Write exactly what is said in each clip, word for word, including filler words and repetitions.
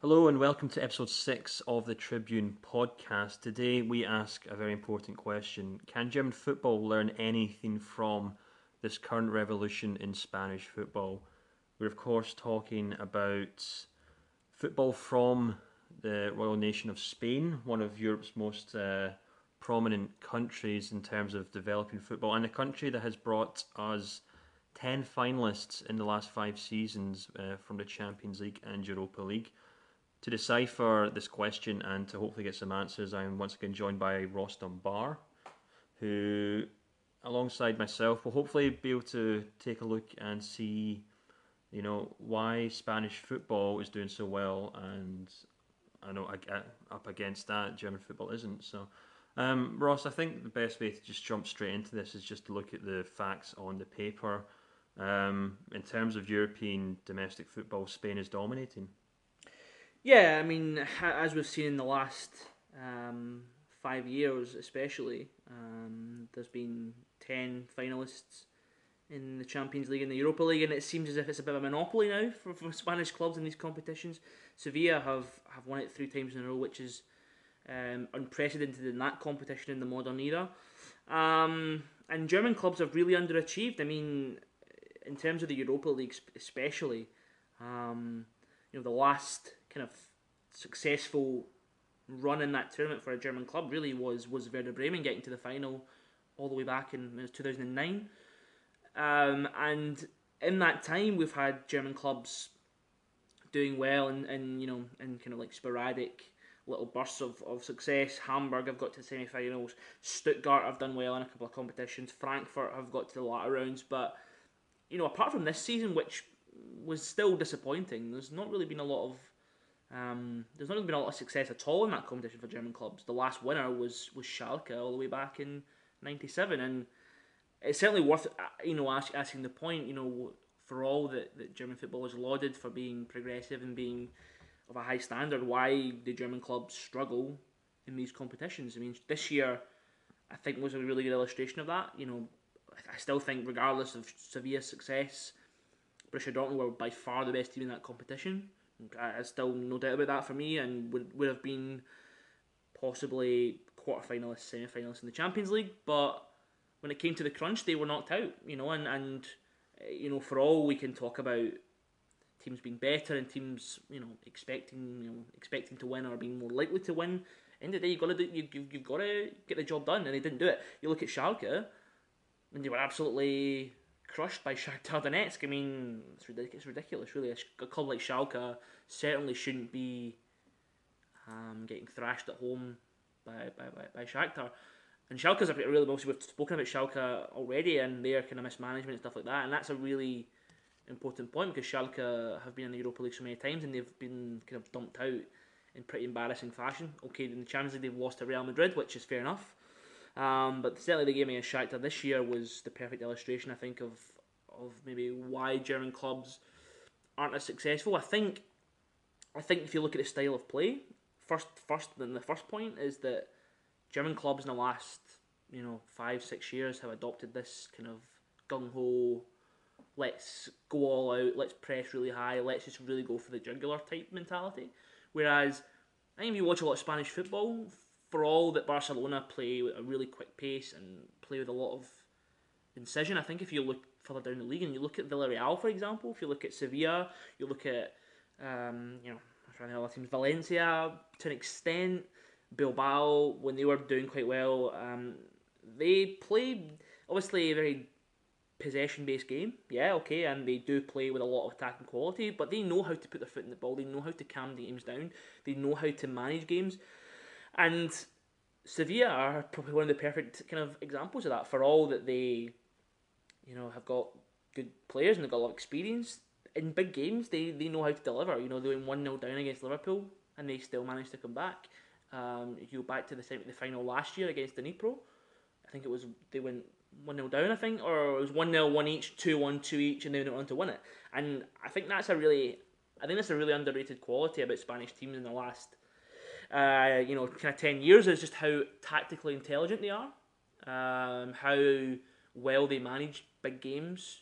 Hello and welcome to episode six of the Tribune podcast. Today we ask a very important question. Can German football learn anything from this current revolution in Spanish football? We're of course talking about football from the Royal Nation of Spain, one of Europe's most uh, prominent countries in terms of developing football, and a country that has brought us ten finalists in the last five seasons uh, from the Champions League and Europa League. To decipher this question and to hopefully get some answers, I'm once again joined by Rostam Bar, who, alongside myself, will hopefully be able to take a look and see, you know, why Spanish football is doing so well, and I know up against that, German football isn't. So, um, Ross, I think the best way to just jump straight into this is just to look at the facts on the paper. Um, in terms of European domestic football, Spain is dominating. Yeah, I mean, as we've seen in the last um, five years, especially, um, there's been ten finalists in the Champions League and the Europa League, and it seems as if it's a bit of a monopoly now for, for Spanish clubs in these competitions. Sevilla have, have won it three times in a row, which is um, unprecedented in that competition in the modern era. Um, and German clubs have really underachieved. I mean, in terms of the Europa League especially, um, you know, the last kind of successful run in that tournament for a German club really was was Werder Bremen getting to the final all the way back in two thousand nine. Um, and in that time, we've had German clubs doing well and, and you know, in kind of like sporadic little bursts of, of success. Hamburg have got to the semi-finals. Stuttgart have done well in a couple of competitions. Frankfurt have got to the latter rounds. But, you know, apart from this season, which was still disappointing, there's not really been a lot of Um, there's not really been a lot of success at all in that competition for German clubs. The last winner was was Schalke all the way back in ninety-seven, and it's certainly worth you know ask, asking the point. You know, for all that, that German football is lauded for being progressive and being of a high standard, why do German clubs struggle in these competitions? I mean, this year I think was a really good illustration of that. You know, I still think regardless of Sevilla's success, Borussia Dortmund were by far the best team in that competition. I still no doubt about that for me, and would would have been possibly quarter finalists, semi finalists in the Champions League. But when it came to the crunch, they were knocked out. You know, and and you know, for all we can talk about teams being better and teams you know expecting you know expecting to win or being more likely to win, end of the day you've got to do, you you've, you've got to get the job done, and they didn't do it. You look at Schalke, and they were absolutely crushed by Shakhtar Donetsk. I mean, it's ridiculous. It's ridiculous, really. A club like Schalke certainly shouldn't be um, getting thrashed at home by by, by, by Shakhtar. And Schalke's a really, obviously we've spoken about Schalke already and their kind of mismanagement and stuff like that, and that's a really important point because Schalke have been in the Europa League so many times and they've been kind of dumped out in pretty embarrassing fashion. Okay, in the Champions League they've lost to Real Madrid, which is fair enough. Um, but certainly the game against Shakhtar this year was the perfect illustration, I think, of of maybe why German clubs aren't as successful. I think, I think if you look at the style of play, first, first, then the first point is that German clubs in the last, you know, five, six years have adopted this kind of gung ho, let's go all out, let's press really high, let's just really go for the jugular type mentality. Whereas, I think if you watch a lot of Spanish football, for all that Barcelona play with a really quick pace and play with a lot of incision, I think if you look further down the league and you look at Villarreal, for example, if you look at Sevilla, you look at, um, you know, I'm trying to think of other teams, Valencia, to an extent, Bilbao, when they were doing quite well, um, they play, obviously, a very possession-based game, yeah, okay, and they do play with a lot of attacking quality, but they know how to put their foot in the ball, they know how to calm the games down, they know how to manage games. And Sevilla are probably one of the perfect kind of examples of that. For all that they, you know, have got good players and they've got a lot of experience in big games, they, they know how to deliver. You know, they went one nil down against Liverpool and they still managed to come back. Um, if you go back to the the final last year against Dnipro, I think it was they went one nil down. I think, or it was one nil, one each, two one, two each, and they went on to win it. And I think that's a really, I think that's a really underrated quality about Spanish teams in the last. Uh, you know, kind of ten years is just how tactically intelligent they are, um, how well they manage big games,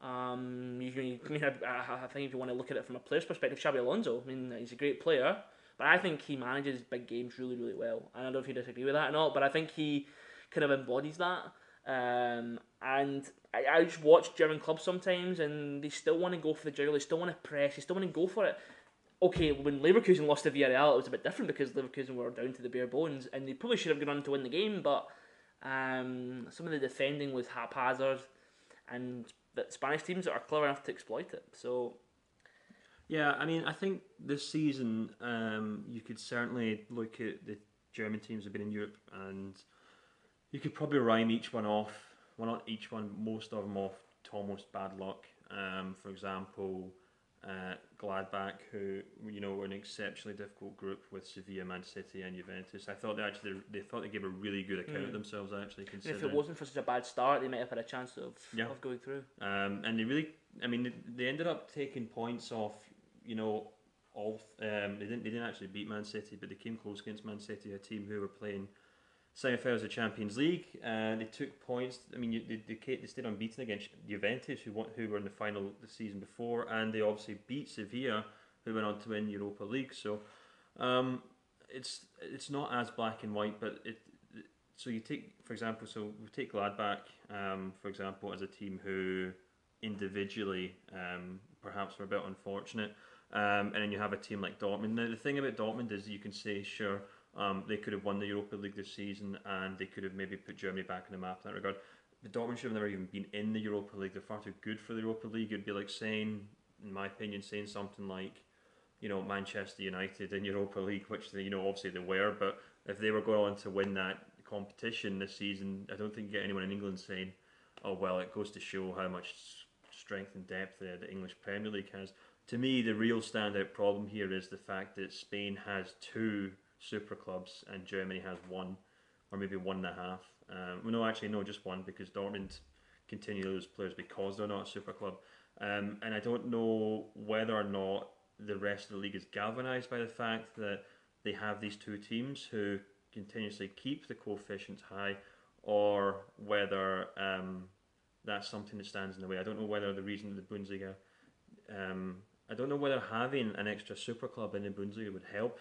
Um, you can, I mean, I, I think if you want to look at it from a player's perspective, Xabi Alonso, I mean, he's a great player, but I think he manages big games really, really well. I don't know if you disagree with that or not, but I think he kind of embodies that. Um, and I, I just watch German clubs sometimes, and they still want to go for the juggle, they still want to press, they still want to go for it. Okay, when Leverkusen lost to Villarreal, it was a bit different because Leverkusen were down to the bare bones, and they probably should have gone on to win the game, but um, some of the defending was haphazard, and the Spanish teams are clever enough to exploit it. So, yeah, I mean, I think this season um, you could certainly look at the German teams that have been in Europe, and you could probably rhyme each one off. Well, not each one, most of them off to almost bad luck. Um, for example, uh, Gladbach, who you know were an exceptionally difficult group with Sevilla, Man City, and Juventus. I thought they actually they thought they gave a really good account mm. of themselves. Actually, considering and if it wasn't for such a bad start, they might have had a chance of yeah. of going through. Um, and they really, I mean, they, they ended up taking points off. You know, all um, they didn't they didn't actually beat Man City, but they came close against Man City, a team who were playing semi-finals of the Champions League, and they took points. I mean, they, they, they stayed unbeaten against Juventus, who won, who were in the final the season before, and they obviously beat Sevilla, who went on to win Europa League. So, um, it's it's not as black and white, but it. So you take, for example, so we take Gladbach, um, for example, as a team who individually um, perhaps were a bit unfortunate, um, and then you have a team like Dortmund. Now the thing about Dortmund is you can say, sure. Um, they could have won the Europa League this season, and they could have maybe put Germany back on the map in that regard. The Dortmund should have never even been in the Europa League. They're far too good for the Europa League. It'd be like saying, in my opinion, saying something like, you know, Manchester United in Europa League, which they, you know, obviously they were. But if they were going on to win that competition this season, I don't think you get anyone in England saying, "Oh well, it goes to show how much strength and depth the, the English Premier League has." To me, the real standout problem here is the fact that Spain has two super clubs and Germany has one, or maybe one and a half. Um, well, no, actually, no, just one, because Dortmund continue to lose players because they're not a super club. Um, and I don't know whether or not the rest of the league is galvanised by the fact that they have these two teams who continuously keep the coefficients high, or whether um, that's something that stands in the way. I don't know whether the reason the Bundesliga, um, I don't know whether having an extra super club in the Bundesliga would help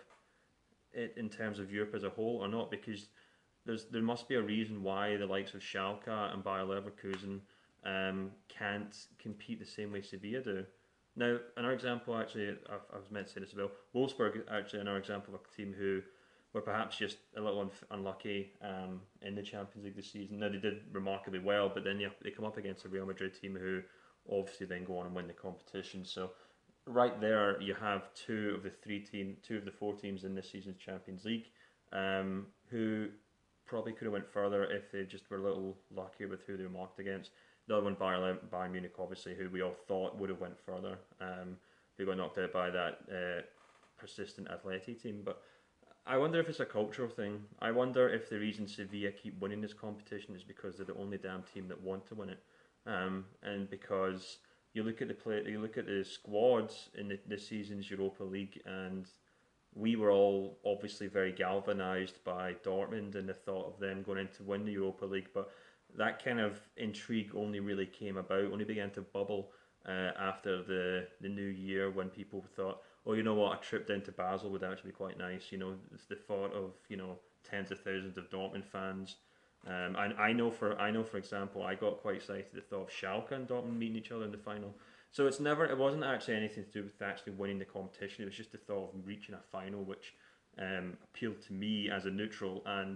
it in terms of Europe as a whole or not, because there's there must be a reason why the likes of Schalke and Bayer Leverkusen um, can't compete the same way Sevilla do. Now, another example, actually, I, I was meant to say this as well, Wolfsburg, actually another example of a team who were perhaps just a little un- unlucky um, in the Champions League this season. Now, they did remarkably well, but then they, they come up against a Real Madrid team who obviously then go on and win the competition. So right there, you have two of the three team, two of the four teams in this season's Champions League, um, who probably could have went further if they just were a little luckier with who they were marked against. The other one, Bayern, Bayern Munich, obviously, who we all thought would have went further, um, who got knocked out by that uh, persistent Atleti team. But I wonder if it's a cultural thing. I wonder if the reason Sevilla keep winning this competition is because they're the only damn team that want to win it, um, and because You look at the play. You look at the squads in the, this season's Europa League, and we were all obviously very galvanised by Dortmund and the thought of them going in to win the Europa League. But that kind of intrigue only really came about, only began to bubble uh, after the the new year, when people thought, "Oh, you know what? A trip down to Basel would actually be quite nice." You know, it's the thought of you know tens of thousands of Dortmund fans. Um, and I know for I know for example, I got quite excited at the thought of Schalke and Dortmund meeting each other in the final. So it's never it wasn't actually anything to do with actually winning the competition. It was just the thought of reaching a final, which um, appealed to me as a neutral. And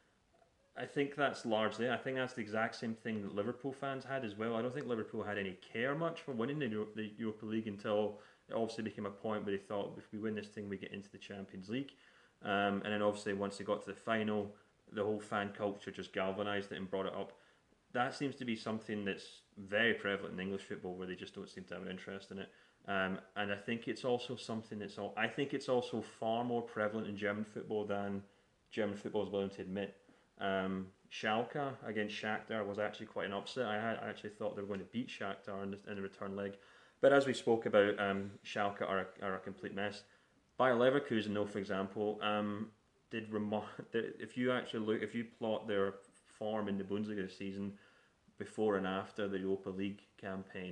I think that's largely I think that's the exact same thing that Liverpool fans had as well. I don't think Liverpool had any care much for winning the, Euro- the Europa League until it obviously became a point where they thought, if we win this thing, we get into the Champions League. Um, and then obviously once they got to the final, the whole fan culture just galvanised it and brought it up. That seems to be something that's very prevalent in English football, where they just don't seem to have an interest in it. Um, and I think it's also something that's all. I think it's also far more prevalent in German football than German football is willing to admit. Um, Schalke against Shakhtar was actually quite an upset. I had I actually thought they were going to beat Shakhtar in the, in the return leg, but as we spoke about, um, Schalke are a, are a complete mess. Bayer Leverkusen, though, for example, um, did remark. If you actually look, if you plot their form in the Bundesliga this season before and after the Europa League campaign,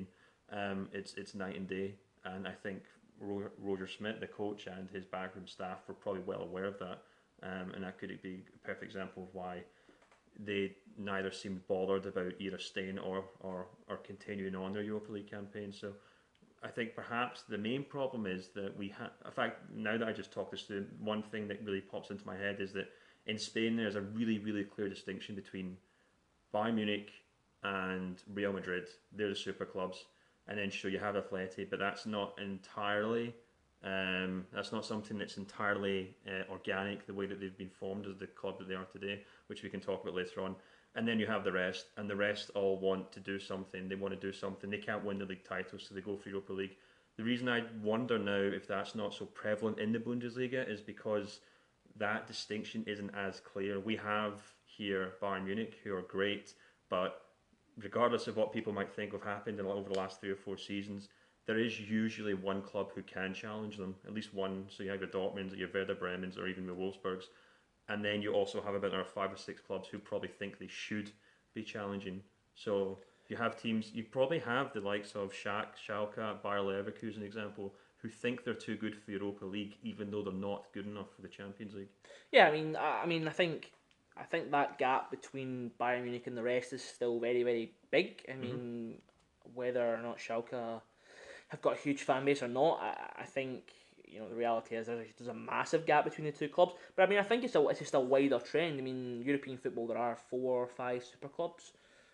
um, it's it's night and day. And I think Ro- Roger Smith, the coach, and his backroom staff were probably well aware of that. Um, and that could be a perfect example of why they neither seemed bothered about either staying or, or, or continuing on their Europa League campaign. So I think perhaps the main problem is that we have, in fact, now that I just talked this through, one thing that really pops into my head is that in Spain there's a really, really clear distinction between Bayern Munich and Real Madrid. They're the super clubs. And then sure, you have Atleti, but that's not entirely, um, that's not something that's entirely uh, organic, the way that they've been formed as the club that they are today, which we can talk about later on. And then you have the rest, and the rest all want to do something. They want to do something. They can't win the league title, so they go for Europa League. The reason I wonder now if that's not so prevalent in the Bundesliga is because that distinction isn't as clear. We have here Bayern Munich, who are great, but regardless of what people might think have happened over the last three or four seasons, there is usually one club who can challenge them, at least one. So you have your Dortmunds, your Werder Bremens, or even the Wolfsburgs. And then you also have about five or six clubs who probably think they should be challenging. So you have teams, you probably have the likes of Schalke, Schalke, Bayer Leverkusen, example, who think they're too good for the Europa League, even though they're not good enough for the Champions League. Yeah, I mean, I mean, I think, I think that gap between Bayern Munich and the rest is still very, very big. I mean, mm-hmm. whether or not Schalke have got a huge fan base or not, I, I think, you know, the reality is there's, there's a massive gap between the two clubs. But I mean, I think it's a it's just a wider trend. I mean, European football, there are four or five super clubs,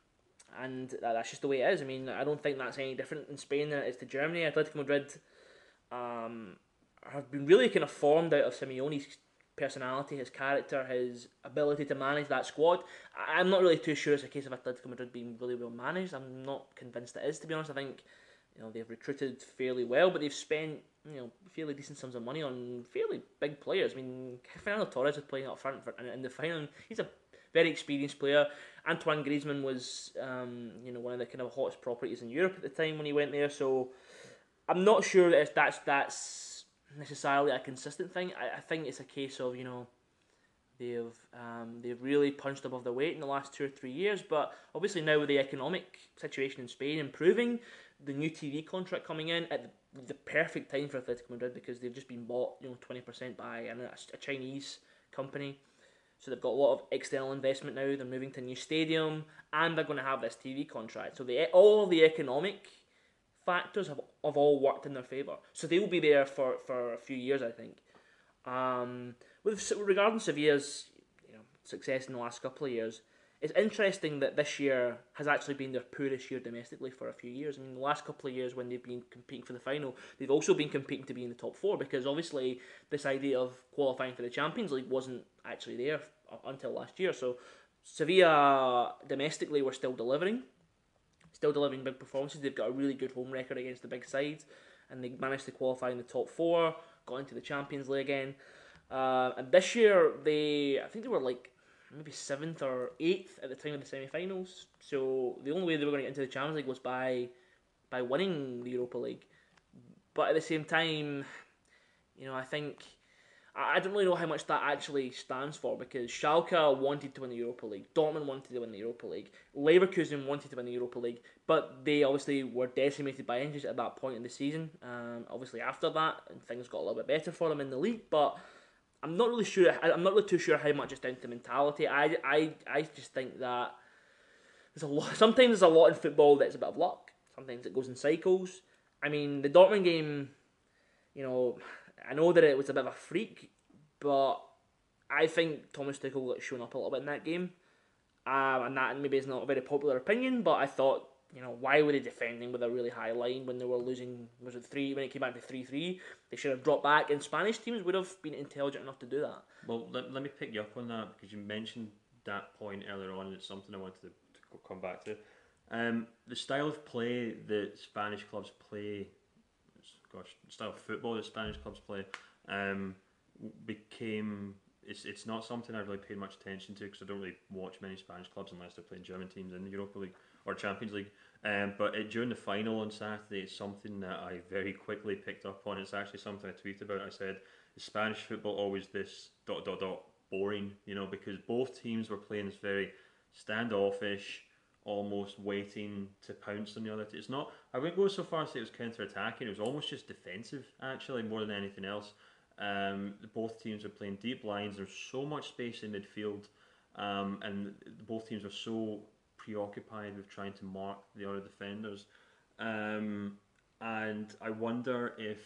and that, that's just the way it is. I mean, I don't think that's any different in Spain than it is to Germany. Atletico Madrid um, have been really kind of formed out of Simeone's personality, his character, his ability to manage that squad. I'm not really too sure it's a case of Atletico Madrid being really well managed. I'm not convinced it is, to be honest. I think, you know, they've recruited fairly well, but they've spent, you know, fairly decent sums of money on fairly big players. I mean, Fernando Torres is playing up front for, in, in the final. He's a very experienced player. Antoine Griezmann was, um, you know, one of the kind of hottest properties in Europe at the time when he went there. So I'm not sure that that's that's necessarily a consistent thing. I, I think it's a case of, you know, they've um, they've really punched above their weight in the last two or three years. But obviously now with the economic situation in Spain improving, the new T V contract coming in at the, the perfect time for Atletico Madrid, because they've just been bought, you know, twenty percent by a, a Chinese company. So they've got a lot of external investment now. They're moving to a new stadium, and they're going to have this T V contract. So the all of the economic factors have, have all worked in their favour. So they will be there for, for a few years, I think. Um, with regarding Sevilla's, you know, success in the last couple of years, it's interesting that this year has actually been their poorest year domestically for a few years. I mean, the last couple of years when they've been competing for the final, they've also been competing to be in the top four, because obviously this idea of qualifying for the Champions League wasn't actually there until last year. So Sevilla domestically were still delivering, still delivering big performances. They've got a really good home record against the big sides, and they managed to qualify in the top four, got into the Champions League again. Uh, and this year, they, I think they were like maybe seventh or eighth at the time of the semi-finals. So the only way they were going to get into the Champions League was by by winning the Europa League. But at the same time, you know, I think, I don't really know how much that actually stands for, because Schalke wanted to win the Europa League, Dortmund wanted to win the Europa League, Leverkusen wanted to win the Europa League, but they obviously were decimated by injuries at that point in the season. Um, obviously after that, things got a little bit better for them in the league, but I'm not really sure. I'm not really too sure how much it's down to mentality. I, I, I just think that there's a lot. Sometimes there's a lot in football that's a bit of luck. Sometimes it goes in cycles. I mean, the Dortmund game, you know, I know that it was a bit of a freak, but I think Thomas Tuchel got shown up a little bit in that game, um, and that maybe is not a very popular opinion. But I thought, you know, why were they defending with a really high line when they were losing? Was it three when it came back to three three? They should have dropped back, and Spanish teams would have been intelligent enough to do that. Well, let, let me pick you up on that, because you mentioned that point earlier on, and it's something I wanted to, to come back to. Um, the style of play that Spanish clubs play, gosh, style of football that Spanish clubs play, um, became. It's it's not something I really paid much attention to, because I don't really watch many Spanish clubs unless they're playing German teams in the Europa League or Champions League. Um, but it, during the final on Saturday, it's something that I very quickly picked up on. It's actually something I tweeted about. I said, is Spanish football always this dot dot dot boring? You know, because both teams were playing this very standoffish, almost waiting to pounce on the other team. It's not. I wouldn't go so far as to say it was counter-attacking. It was almost just defensive, actually, more than anything else. Um, both teams are playing deep lines. There's so much space in midfield, um, and both teams are so preoccupied with trying to mark the other defenders. Um, and I wonder if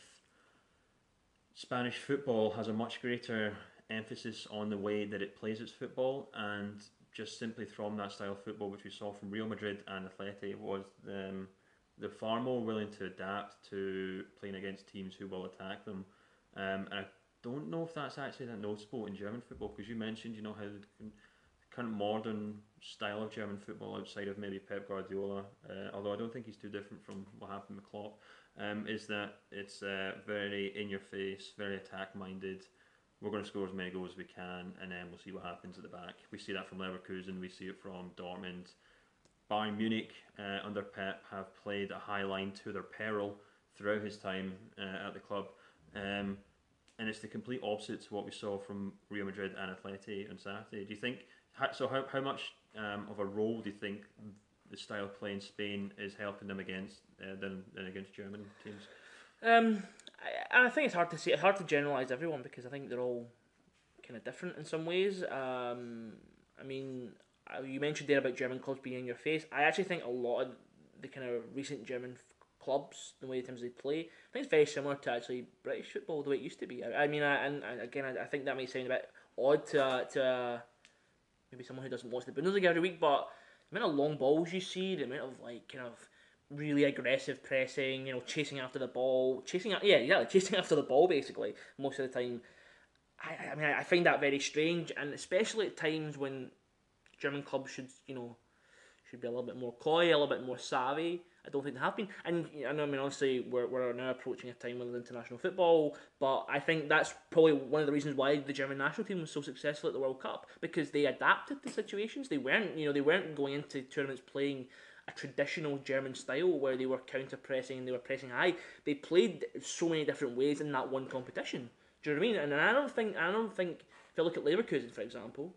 Spanish football has a much greater emphasis on the way that it plays its football, and just simply from that style of football which we saw from Real Madrid and Athletic was um, they're far more willing to adapt to playing against teams who will attack them. Um, and I don't know if that's actually that noticeable in German football, because you mentioned, you know, how the kind of modern style of German football outside of maybe Pep Guardiola, uh, although I don't think he's too different from what happened with Klopp, um, is that it's uh, very in your face, very attack minded. We're going to score as many goals as we can, and then we'll see what happens at the back. We see that from Leverkusen, we see it from Dortmund. Bayern Munich, uh, under Pep, have played a high line to their peril throughout his time uh, at the club. Um, and it's the complete opposite to what we saw from Real Madrid and Atleti on Saturday. Do you think, so how, how much um, of a role do you think the style of play in Spain is helping them against uh, than, than against German teams? Um, I, I think it's hard to say. It's hard to generalise everyone because I think they're all kind of different in some ways. Um, I mean, you mentioned there about German clubs being in your face. I actually think a lot of the kind of recent German f- clubs, the way in terms they play, I think it's very similar to actually British football the way it used to be. I, I mean, I, and again, I, I think that might sound a bit odd to uh, to uh, maybe someone who doesn't watch the Bundesliga every week, but the amount of long balls you see, the amount of like kind of really aggressive pressing, you know, chasing after the ball, chasing yeah, yeah, chasing after the ball basically most of the time. I, I mean, I find that very strange, and especially at times when German clubs should, you know, should be a little bit more coy, a little bit more savvy. I don't think they have been. And I know, I mean, honestly, we're we're now approaching a time with international football, but I think that's probably one of the reasons why the German national team was so successful at the World Cup, because they adapted to situations. They weren't, you know, they weren't going into tournaments playing a traditional German style where they were counter pressing and they were pressing high. They played so many different ways in that one competition. Do you know what I mean? And I don't think I don't think if you look at Leverkusen, for example,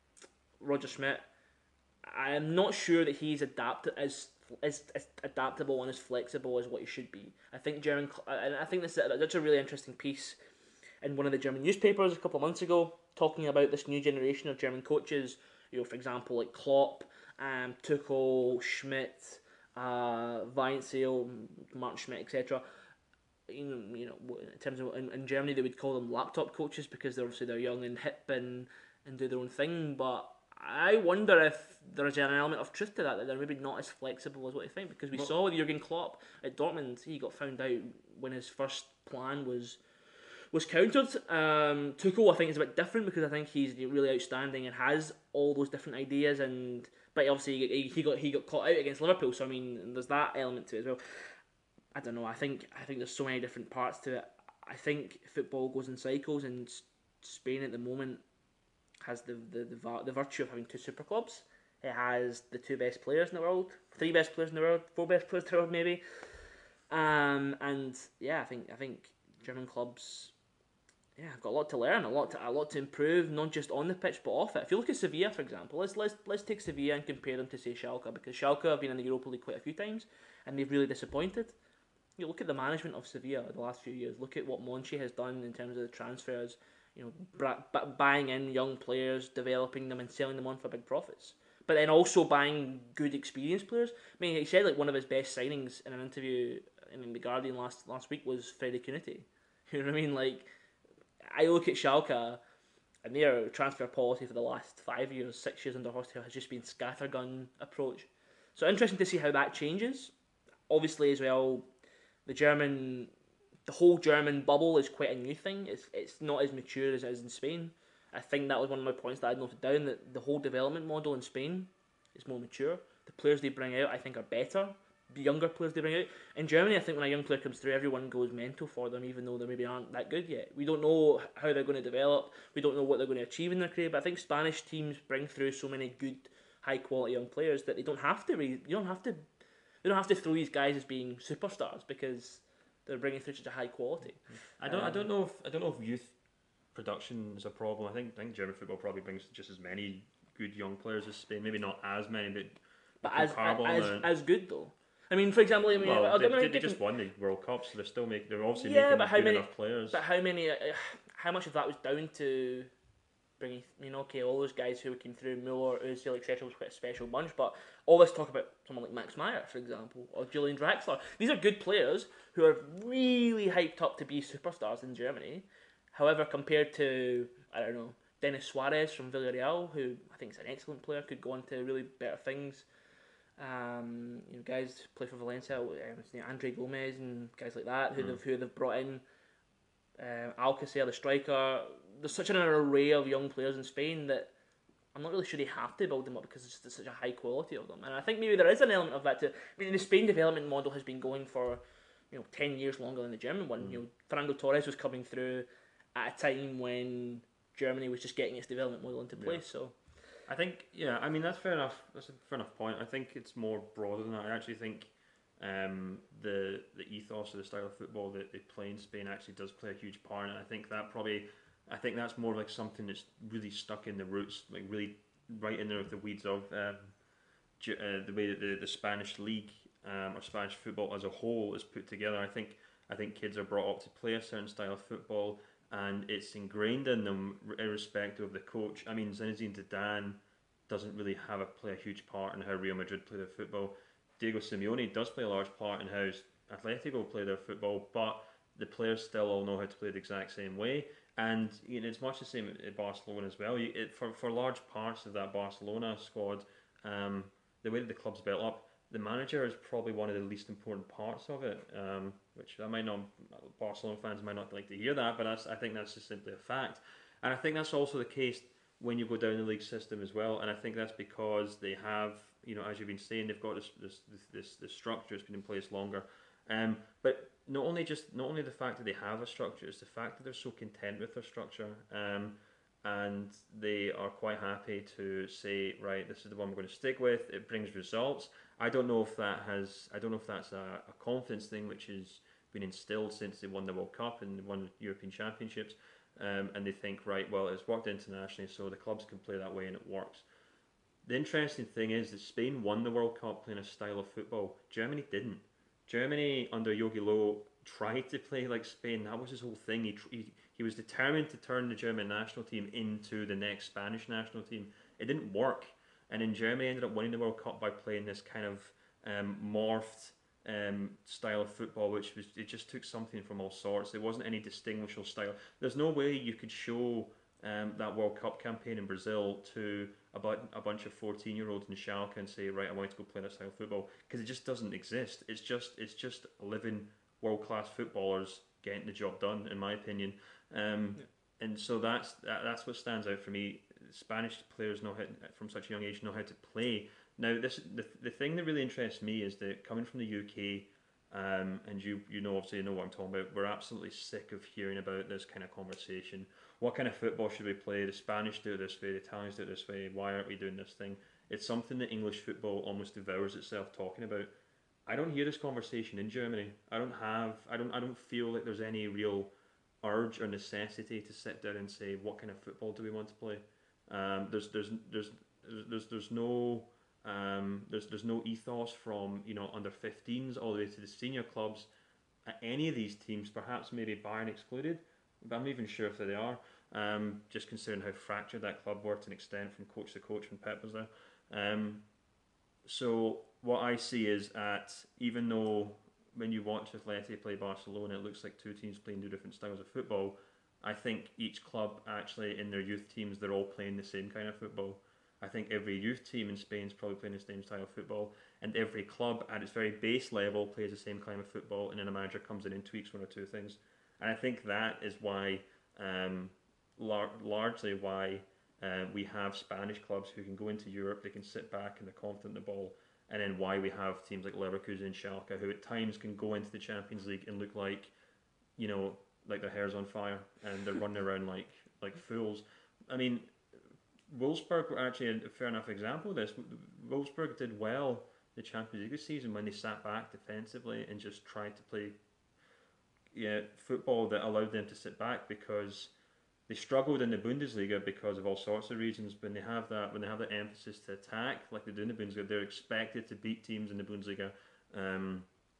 Roger Schmidt, I am not sure that he's adapted as as, as adaptable and as flexible as what he should be. I think German, and I think this that's a really interesting piece in one of the German newspapers a couple of months ago, talking about this new generation of German coaches. You know, for example, like Klopp, um, Tuchel, Schmidt, uh, Weinzel, Martin Schmidt, et cetera. You know, you know, in terms of in, in Germany, they would call them laptop coaches because they're obviously they're young and hip and, and do their own thing. But I wonder if there's an element of truth to that, that they're maybe not as flexible as what you think. Because we well, saw with Jurgen Klopp at Dortmund, he got found out when his first plan was was countered. Um, Tuchel, I think, is a bit different because I think he's really outstanding and has all those different ideas. And but obviously he, he got he got caught out against Liverpool, so I mean, there's that element to it as well. I don't know. I think I think there's so many different parts to it. I think football goes in cycles, and Spain at the moment has the the the, the virtue of having two super clubs. It has the two best players in the world, three best players in the world, four best players in the world maybe. Um, and yeah, I think I think German clubs, yeah, have got a lot to learn, a lot to a lot to improve, not just on the pitch but off it. If you look at Sevilla, for example, let's let's let's take Sevilla and compare them to say Schalke, because Schalke have been in the Europa League quite a few times and they've really disappointed. You look at the management of Sevilla the last few years. Look at what Monchi has done in terms of the transfers. You know, bra- b- buying in young players, developing them, and selling them on for big profits. But then also buying good, experienced players. I mean, he said like one of his best signings in an interview in the Guardian last last week was Freddie Konuté. You know what I mean? Like, I look at Schalke, and their transfer policy for the last five years, six years under Horst has just been scattergun approach. So interesting to see how that changes. Obviously, as well, the German, the whole German bubble is quite a new thing. It's it's not as mature as it is in Spain. I think that was one of my points that I noted down, that the whole development model in Spain is more mature. The players they bring out, I think, are better. The younger players they bring out. In Germany, I think when a young player comes through, everyone goes mental for them, even though they maybe aren't that good yet. We don't know how they're going to develop. We don't know what they're going to achieve in their career. But I think Spanish teams bring through so many good, high quality young players that they don't have to. Re- you don't have to. They don't have to throw these guys as being superstars because they're bringing through such a high quality. I don't. Um, I don't know if. I don't know if youth production is a problem. I think. I think German football probably brings just as many good young players as Spain. Maybe not as many, but but a as comparable as amount. as good though. I mean, for example, I mean, Well, I, I they, mean, they, they give just them- won the World Cup, so they're still making. They're obviously yeah, making but how good many? enough players. But how many? Uh, how much of that was down to bringing? I mean, okay, all those guys who came through, Muller, Özil, et cetera, was quite a special bunch. But all this talk about someone like Max Meyer, for example, or Julian Draxler. These are good players who are really hyped up to be superstars in Germany. However, compared to I don't know Denis Suarez from Villarreal, who I think is an excellent player, could go on to really better things. Um, you know, guys who play for Valencia, um, you know, Andre Gomez and guys like that, who Mm. they've who they've brought in. Um, Alcacer, the striker. There's such an array of young players in Spain that I'm not really sure they have to build them up because it's just such a high quality of them. And I think maybe there is an element of that too. I mean, the Spain development model has been going for you know ten years longer than the German one. Mm. You know, Fernando Torres was coming through at a time when Germany was just getting its development model into place. Yeah. So. I think, yeah, I mean, that's fair enough. That's a fair enough point. I think it's more broader than that. I actually think um, the the ethos of the style of football that they play in Spain actually does play a huge part. And I think that probably, I think that's more like something that's really stuck in the roots, like really right in there with the weeds of um, uh, the way that the, the Spanish league um, or Spanish football as a whole is put together. I think I think kids are brought up to play a certain style of football, and it's ingrained in them irrespective of the coach. I mean, Zinedine Zidane doesn't really have a play a huge part in how Real Madrid play their football. Diego Simeone does play a large part in how Atletico play their football, but the players still all know how to play the exact same way. And you know, it's much the same at Barcelona as well. You, it, for for large parts of that Barcelona squad, um, the way that the club's built up, the manager is probably one of the least important parts of it. Um, which I might not, Barcelona fans might not like to hear that, but that's, I think that's just simply a fact. And I think that's also the case when you go down the league system as well. And I think that's because they have, you know, as you've been saying, they've got this this this, this structure that's been in place longer. Um, but not only just not only the fact that they have a structure, it's the fact that they're so content with their structure, um, and they are quite happy to say, right, this is the one we're going to stick with. It brings results. I don't know if that has. I don't know if that's a, a confidence thing which has been instilled since they won the World Cup and won the European Championships, um, and they think, right, well, it's worked internationally, so the clubs can play that way, and it works. The interesting thing is that Spain won the World Cup playing a style of football. Germany didn't. Germany under Jogi Löw tried to play like Spain. That was his whole thing. He, he he was determined to turn the German national team into the next Spanish national team. It didn't work, and then Germany ended up winning the World Cup by playing this kind of um, morphed um, style of football, which was it just took something from all sorts. There wasn't any distinguishable style. There's no way you could show um, that World Cup campaign in Brazil to about a bunch of fourteen-year-olds in Schalke and say, right, I want to go play that style of football, because it just doesn't exist. It's just it's just living world-class footballers getting the job done, in my opinion. Um, yeah. And so that's that, that's what stands out for me. Spanish players know how, from such a young age, know how to play. Now, this the the thing that really interests me is that coming from the U K, um, and you you know obviously you know what I'm talking about. We're absolutely sick of hearing about this kind of conversation. What kind of football should we play? The Spanish do it this way, the Italians do it this way. Why aren't we doing this thing? It's something that English football almost devours itself talking about. I don't hear this conversation in Germany. I don't have. I don't. I don't feel like there's any real urge or necessity to sit down and say what kind of football do we want to play. Um, there's there's there's there's there's no um, there's there's no ethos from you know under fifteens all the way to the senior clubs at any of these teams. Perhaps maybe Bayern excluded, but I'm not even sure if they are. Um, just considering how fractured that club were to an extent from coach to coach when Pep was there. Um, so what I see is that even though when you watch Atleti play Barcelona, it looks like two teams playing two different styles of football. I think each club actually in their youth teams, they're all playing the same kind of football. I think every youth team in Spain is probably playing the same style of football, and every club at its very base level plays the same kind of football, and then a manager comes in and tweaks one or two things. And I think that is why, um, lar- largely why uh, we have Spanish clubs who can go into Europe, they can sit back and they're confident in the ball, and then why we have teams like Leverkusen and Schalke who at times can go into the Champions League and look like, you know, like their hair's on fire and they're running around like like fools. I mean, Wolfsburg were actually a fair enough example of this. Wolfsburg did well the Champions League this season when they sat back defensively and just tried to play yeah, football that allowed them to sit back, because they struggled in the Bundesliga because of all sorts of reasons. When they have that, when they have that emphasis to attack, like they do in the Bundesliga, they're expected to beat teams in the Bundesliga, um,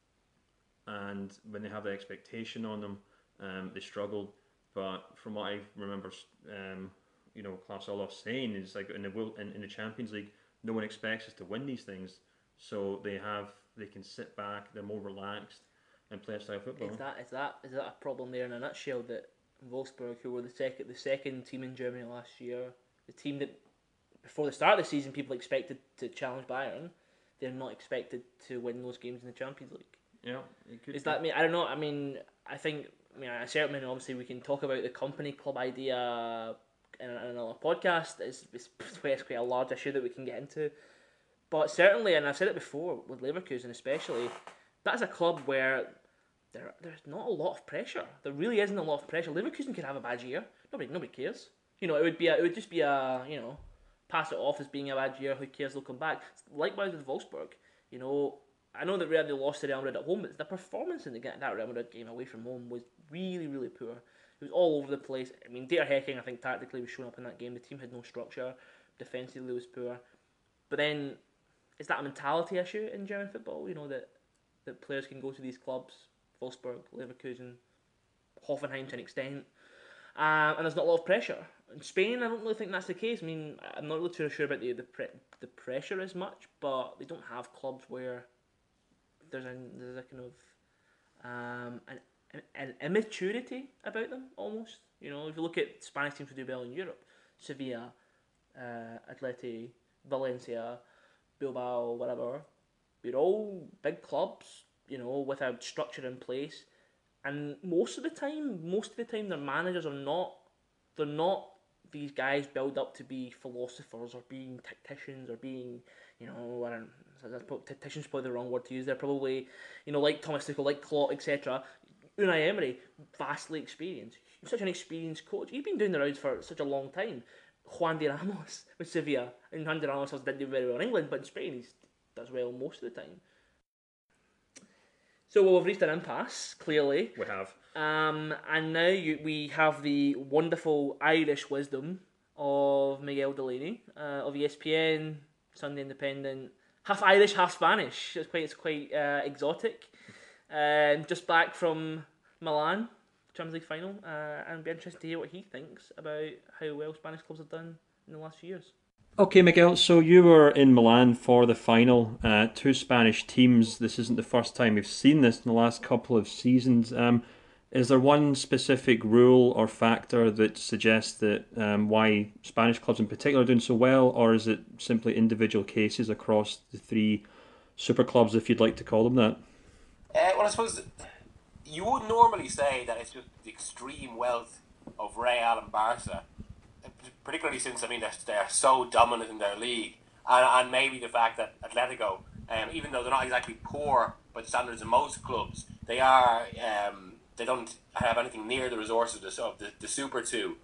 and when they have the expectation on them, um, they struggled. But from what I remember, um, you know, Klaus Olof saying is like in the in, in the Champions League, no one expects us to win these things, so they have they can sit back, they're more relaxed, and play a style football. Is that is that is that a problem there in a nutshell? That Wolfsburg, who were the second the second team in Germany last year, the team that before the start of the season people expected to challenge Bayern, they're not expected to win those games in the Champions League. Yeah, it could is be. that me? I don't know. I mean, I think. I mean, I certainly obviously we can talk about the company club idea in, in another podcast. It's, it's quite a large issue that we can get into. But certainly, and I've said it before, with Leverkusen especially, that's a club where there there's not a lot of pressure. There really isn't a lot of pressure. Leverkusen could have a bad year. Nobody nobody cares. You know, it would be a, it would just be a, you know, pass it off as being a bad year. Who cares? They'll come back. Likewise with Wolfsburg. You know, I know that Real Madrid lost to Real Madrid at home, but the performance in the, that Real Madrid game away from home was really, really poor. It was all over the place. I mean, Dieter Hecking, I think, tactically was showing up in that game. The team had no structure. Defensively was poor. But then, is that a mentality issue in German football? You know, that, that players can go to these clubs, Wolfsburg, Leverkusen, Hoffenheim to an extent, uh, and there's not a lot of pressure. In Spain, I don't really think that's the case. I mean, I'm not really too sure about the the, pre- the pressure as much, but they don't have clubs where there's a, there's a kind of um, an an immaturity about them, almost. You know, if you look at Spanish teams who do well in Europe, Sevilla, uh, Atleti, Valencia, Bilbao, whatever, they're all big clubs, you know, with a structure in place, and most of the time, most of the time, their managers are not, they're not these guys build up to be philosophers or being tacticians or being, you know, I don't, tactician's probably the wrong word to use. They're probably, you know, like Thomas Tuchel, like Klopp, et cetera. Unai Emery, vastly experienced, such an experienced coach. He's been doing the rounds for such a long time. Juan de Ramos with Sevilla, and Juan de Ramos didn't do very well in England, but in Spain he does well most of the time. So well, we've reached an impasse, clearly. We have. Um, and now you, we have the wonderful Irish wisdom of Miguel Delaney, uh, of E S P N, Sunday Independent, half Irish, half Spanish. It's quite, it's quite uh, exotic. Um, just back from Milan, Champions League final, uh, and it'd be interesting to hear what he thinks about how well Spanish clubs have done in the last few years. Okay, Miguel, so you were in Milan for the final, uh, two Spanish teams. This isn't the first time we've seen this in the last couple of seasons. Um, is there one specific rule or factor that suggests that um, why Spanish clubs in particular are doing so well, or is it simply individual cases across the three super clubs, if you'd like to call them that? Uh, well, I suppose you would normally say that it's just the extreme wealth of Real and Barca, particularly since, I mean, they're, they're so dominant in their league, and, and maybe the fact that Atletico, um, even though they're not exactly poor by the standards of most clubs, they are um, they don't have anything near the resources of the, the Super Two.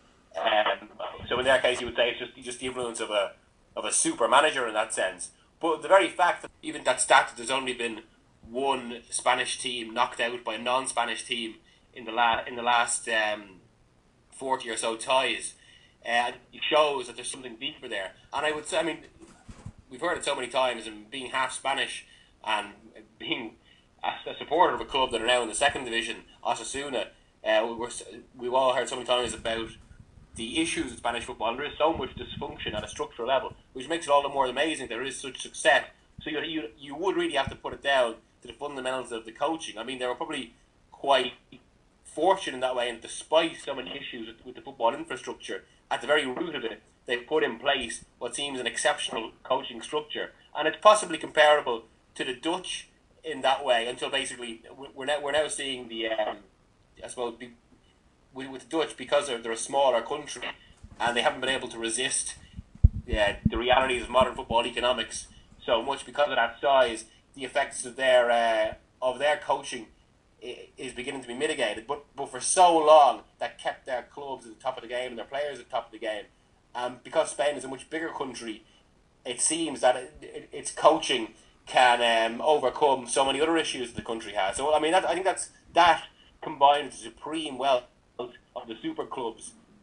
Um, so in their case, you would say it's just just the influence of a of a super manager in that sense. But the very fact that even that stat that there's only been one Spanish team knocked out by a non-Spanish team in the la- in the last um, forty or so ties, uh, it shows that there's something deeper there. And I would say, I mean, we've heard it so many times, and being half Spanish and being a, a supporter of a club that are now in the second division, Osasuna, uh, we're, we've all heard so many times about the issues in Spanish football. There is so much dysfunction at a structural level, which makes it all the more amazing there is such success. So you, you you would really have to put it down to the fundamentals of the coaching. I mean, they were probably quite fortunate in that way, and despite so many issues with, with the football infrastructure, at the very root of it, they've put in place what seems an exceptional coaching structure. And it's possibly comparable to the Dutch in that way, until basically we're now, we're now seeing the, um, I suppose, be, with, with the Dutch, because they're, they're a smaller country and they haven't been able to resist yeah, the realities of modern football economics so much because of that size, the effects of their uh, of their coaching is beginning to be mitigated. But but for so long, that kept their clubs at the top of the game and their players at the top of the game. Um, because Spain is a much bigger country, it seems that it, it, its coaching can um, overcome so many other issues that the country has. So I mean, that, I think that's that combined with the supreme wealth of the super clubs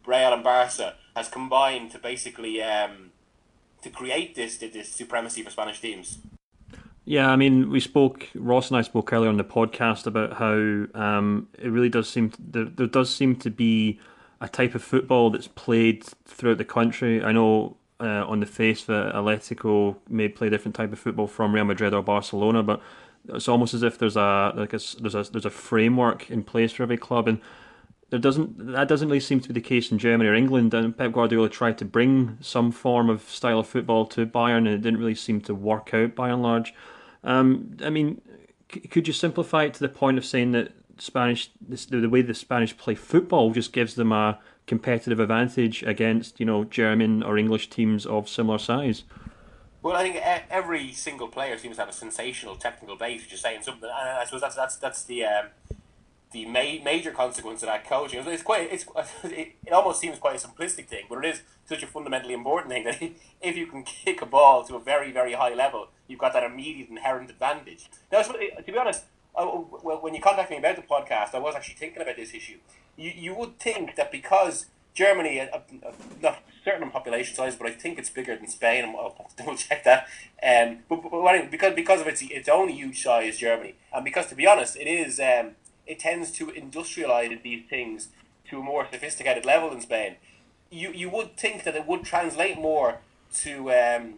Real and Barca has combined to basically um, to create this this supremacy for Spanish teams. Yeah, I mean, we spoke. Ross and I spoke earlier on the podcast about how um, it really does seem to, there, there does seem to be a type of football that's played throughout the country. I know uh, on the face that Atletico may play a different type of football from Real Madrid or Barcelona, but it's almost as if there's a like a, there's a there's a framework in place for every club, and there doesn't that doesn't really seem to be the case in Germany or England. And Pep Guardiola tried to bring some form of style of football to Bayern, and it didn't really seem to work out by and large. Um, I mean, c- could you simplify it to the point of saying that Spanish, this, the way the Spanish play football just gives them a competitive advantage against, you know, German or English teams of similar size? Well, I think every single player seems to have a sensational technical base, which is saying something. And I suppose that's that's that's the um, the ma- major consequence of that coaching. It's quite it's it, it almost seems quite a simplistic thing, but it is such a fundamentally important thing that if you can kick a ball to a very very high level, you've got that immediate inherent advantage. Now, to be honest, I, when you contacted me about the podcast, I was actually thinking about this issue. You you would think that because Germany, uh, uh, not certain population size, but I think it's bigger than Spain. I'll double check that. Um, but, but, but anyway, because because of its its own huge size, Germany, and because to be honest, it is um, it tends to industrialize these things to a more sophisticated level in Spain. You you would think that it would translate more to um,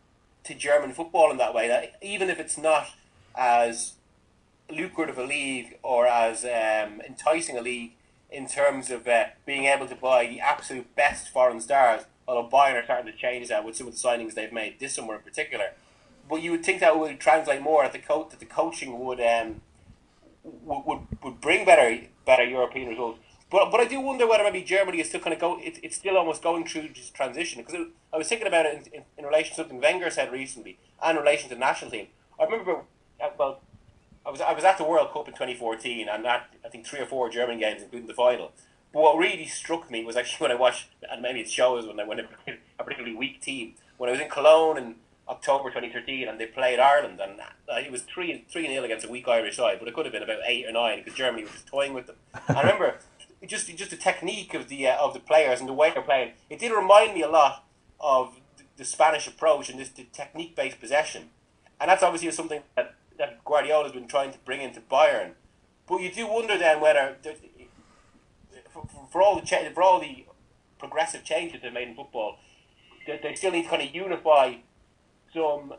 to German football in that way. That even if it's not as lucrative a league or as um, enticing a league in terms of uh, being able to buy the absolute best foreign stars, although Bayern are starting to change that with some of the signings they've made this summer in particular. But you would think that would translate more, that the co- that the coaching would um would, would would bring better better European results. But but I do wonder whether maybe Germany is still kind of go. It, it's still almost going through this transition, because it, I was thinking about it in, in, in relation to something Wenger said recently, and in relation to the national team. I remember uh, well. I was I was at the World Cup in twenty fourteen, and at I think three or four German games, including the final. But what really struck me was actually when I watched, and maybe it shows when I went a particularly weak team, when I was in Cologne in October twenty thirteen, and they played Ireland, and uh, it was three three nil against a weak Irish side, but it could have been about eight or nine because Germany was just toying with them. I remember just just the technique of the uh, of the players and the way they're playing. It did remind me a lot of the Spanish approach and this the technique based possession, and that's obviously something that. that Guardiola's been trying to bring into Bayern. But you do wonder then whether, for, for all the cha- for all the progressive changes they've made in football, that they still need to kind of unify some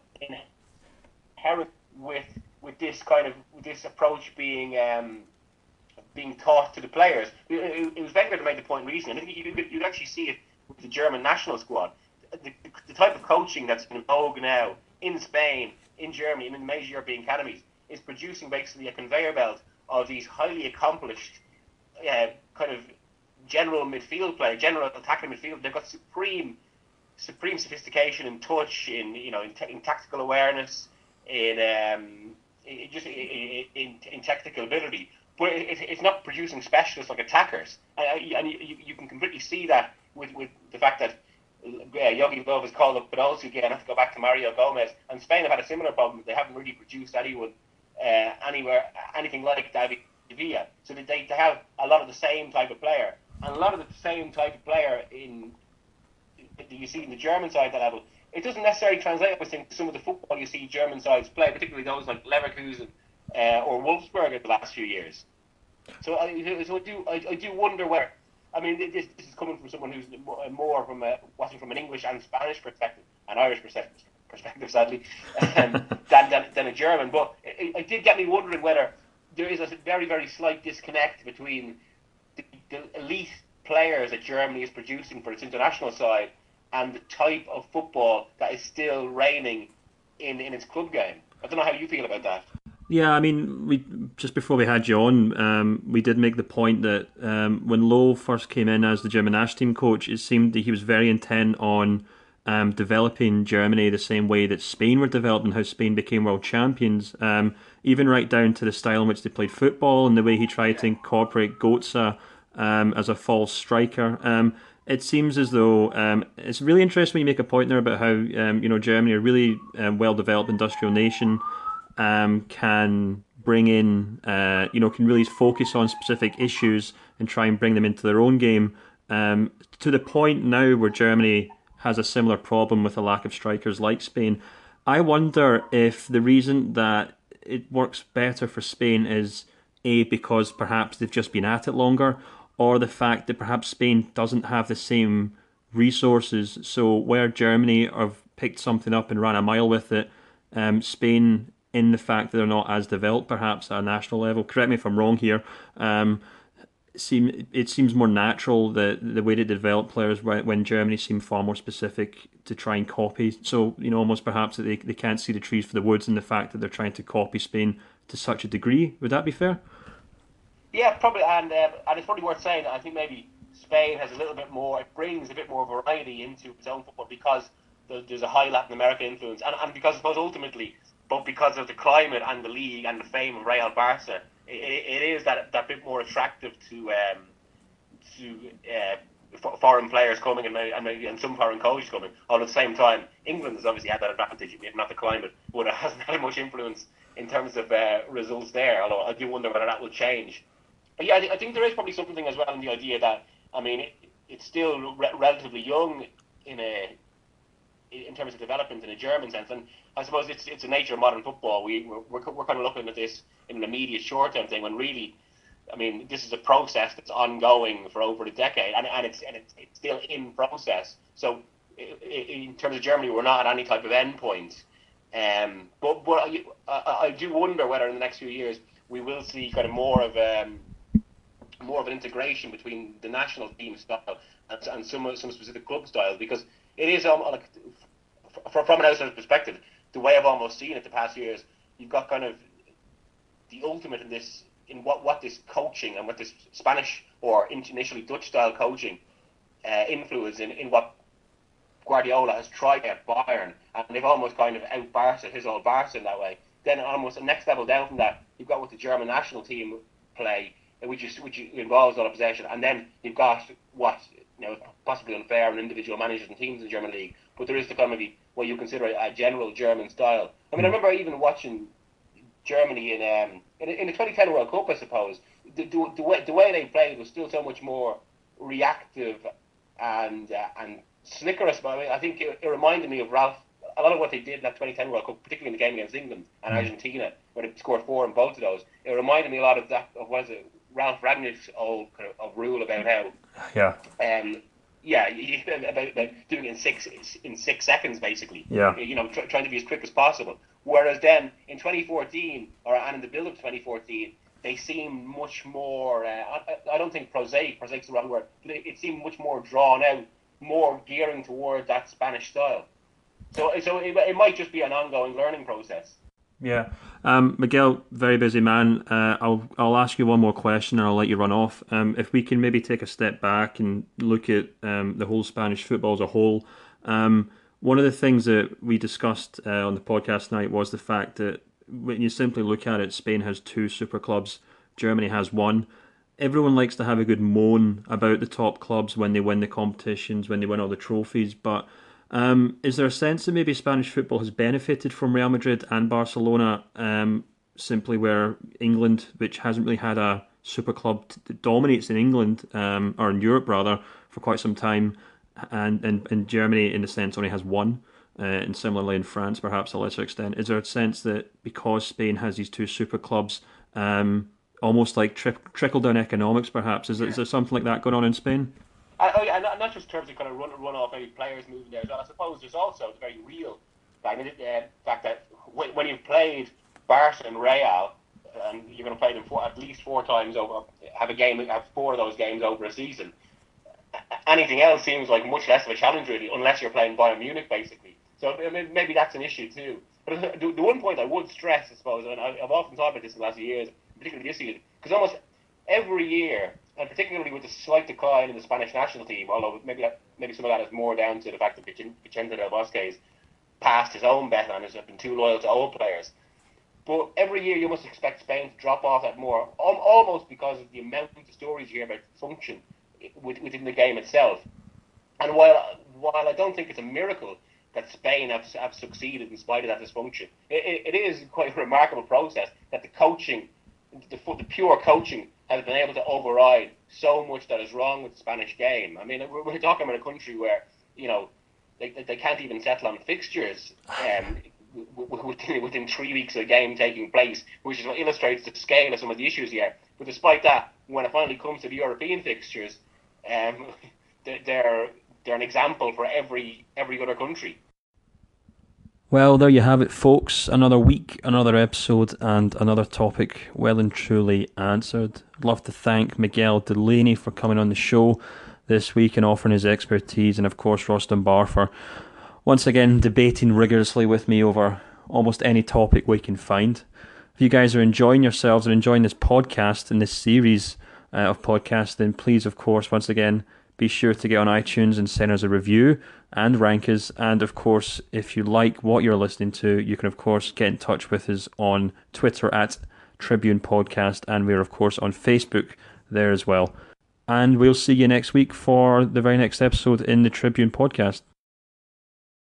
inherent with with this kind of with this approach being um, being taught to the players. It, it was Wenger that made the point recently. I think you could, you'd actually see it with the German national squad. The, the type of coaching that's in vogue now in Spain, in Germany, and in major European academies, is producing basically a conveyor belt of these highly accomplished uh, kind of general midfield play, general attacking midfield. They've got supreme, supreme sophistication in touch, in you know, in, t- in tactical awareness, in um, in, just in, in, in technical ability. But it, it's not producing specialists like attackers, and, and you, you can completely see that with, with the fact that. Uh, Yogi Löw has called up Podolski again. I have to go back to Mario Gomez. And Spain have had a similar problem. They haven't really produced anyone, uh, anywhere, anything like David Villa. So they, they have a lot of the same type of player. And a lot of the same type of player in that you see in the German side at that level. It doesn't necessarily translate, I think, to some of the football you see German sides play, particularly those like Leverkusen uh, or Wolfsburg in the last few years. So I, so I do I, I do wonder where. I mean, this, this is coming from someone who's more from a, watching from an English and Spanish perspective, an Irish perspective, perspective sadly, um, than, than than a German. But it, it did get me wondering whether there is a very, very slight disconnect between the, the elite players that Germany is producing for its international side and the type of football that is still reigning in, in its club game. I don't know how you feel about that. Yeah, I mean, we just before we had you on, um, we did make the point that um, when Löw first came in as the German national team coach, it seemed that he was very intent on um, developing Germany the same way that Spain were developed and how Spain became world champions, um, even right down to the style in which they played football and the way he tried to incorporate Götze um, as a false striker. Um, it seems as though um, it's really interesting when you make a point there about how um, you know Germany, a really um, well-developed industrial nation, Um, can bring in, uh, you know, can really focus on specific issues and try and bring them into their own game. um, to the point now where Germany has a similar problem with a lack of strikers like Spain. I wonder if the reason that it works better for Spain is A, because perhaps they've just been at it longer, or the fact that perhaps Spain doesn't have the same resources. So where Germany have picked something up and ran a mile with it, um, Spain, in the fact that they're not as developed perhaps at a national level, correct me if I'm wrong here, um, seem it seems more natural that the way to develop players when, when Germany seem far more specific to try and copy. So, you know, almost perhaps that they, they can't see the trees for the woods in the fact that they're trying to copy Spain to such a degree. Would that be fair? Yeah, probably, and uh, and it's probably worth saying that I think maybe Spain has a little bit more, it brings a bit more variety into its own football because there's a high Latin American influence, and, and because I suppose ultimately, but because of the climate and the league and the fame of Real Barca, it, it is that that bit more attractive to um, to uh, foreign players coming and and, maybe, and some foreign coaches coming. All at the same time, England has obviously had that advantage, if not the climate, but it hasn't had much influence in terms of uh, results there. Although I do wonder whether that will change. But yeah, I, th- I think there is probably something as well in the idea that, I mean, it, it's still re- relatively young in a in terms of development in a German sense, and I suppose it's it's the nature of modern football. We we're, we're, we're kind of looking at this in an immediate short-term thing, when really, I mean, this is a process that's ongoing for over a decade, and, and it's and it's, it's still in process. So, in terms of Germany, we're not at any type of end point. Um, but but I, I, I do wonder whether in the next few years we will see kind of more of um, more of an integration between the national team style and, and some some specific club styles, because it is um, like, from an outsider's perspective, the way I've almost seen it the past years, you've got kind of the ultimate in this, in what, what this coaching and what this Spanish or initially Dutch style coaching uh, influence in, in what Guardiola has tried at Bayern, and they've almost kind of out Barca his old Barca in that way. Then almost the next level down from that, you've got what the German national team play, which is which involves a lot of possession, and then you've got what, you know, possibly unfair on individual managers and teams in the German league, but there is the kind of what you consider a, a general German style. I mean, I remember even watching Germany in um in, in the twenty ten World Cup, I suppose. The, the, the way the way they played was still so much more reactive and uh, and slicker. I mean, I think it, it reminded me of Ralph. A lot of what they did in that twenty ten World Cup, particularly in the game against England and Argentina, where they scored four in both of those. It reminded me a lot of that of what is it, Ralph Ragnick's old kind of, of rule about how yeah um yeah about, about doing it in six in six seconds basically. Yeah, you know, tr- trying to be as quick as possible. Whereas then in twenty fourteen, or and in the build of twenty fourteen, they seem much more. Uh, I, I don't think prosaic. Prosaic's the wrong word, but it, it seemed much more drawn out, more gearing toward that Spanish style. So, so it, it might just be an ongoing learning process. Yeah, um, Miguel, very busy man. Uh, I'll I'll ask you one more question, and I'll let you run off. Um, if we can maybe take a step back and look at um, the whole Spanish football as a whole. Um, One of the things that we discussed uh, on the podcast tonight was the fact that when you simply look at it, Spain has two super clubs, Germany has one. Everyone likes to have a good moan about the top clubs when they win the competitions, when they win all the trophies, but um, is there a sense that maybe Spanish football has benefited from Real Madrid and Barcelona, um, simply where England, which hasn't really had a super club that dominates in England, um, or in Europe rather, for quite some time, And, and and Germany, in a sense, only has one, uh, and similarly in France, perhaps a lesser extent. Is there a sense that because Spain has these two super clubs, um, almost like tri- trickle down economics, perhaps? Is, yeah. Is there something like that going on in Spain? I, I, not, not just in terms of kind of run, run off maybe players moving there as well. I suppose there's also the very real I mean, uh, fact that when you've played Barca and Real, and you're going to play them four, at least four times over, have a game, have four of those games over a season. Anything else seems like much less of a challenge, really, unless you're playing Bayern Munich, basically. So maybe that's an issue too. But the, the one point I would stress, I suppose, and I've often thought about this in the last few years, particularly this season, because almost every year, and particularly with the slight decline in the Spanish national team, although maybe that, maybe some of that is more down to the fact that Vicente Del Bosque has passed his own bet and has been too loyal to old players. But every year you must expect Spain to drop off at more, almost because of the amount of stories you hear about function within the game itself. And while while I don't think it's a miracle that Spain have, have succeeded in spite of that dysfunction, it, it is quite a remarkable process that the coaching, the, the pure coaching has been able to override so much that is wrong with the Spanish game. I mean, we're, we're talking about a country where, you know, they, they can't even settle on fixtures um, within, within three weeks of the game taking place, which is what illustrates the scale of some of the issues here. But despite that, when it finally comes to the European fixtures, um, they're they're an example for every every other country. Well, there you have it, folks. Another week, another episode, and another topic well and truly answered. I'd love to thank Miguel Delaney for coming on the show this week and offering his expertise, and of course Ross Dunbar for once again debating rigorously with me over almost any topic we can find. If you guys are enjoying yourselves and enjoying this podcast and this series uh, of podcasts, then please, of course, once again, be sure to get on iTunes and send us a review and rank us. And of course, if you like what you're listening to, you can of course get in touch with us on Twitter at Tribune Podcast, and we're of course on Facebook there as well. And we'll see you next week for the very next episode in the Tribune Podcast.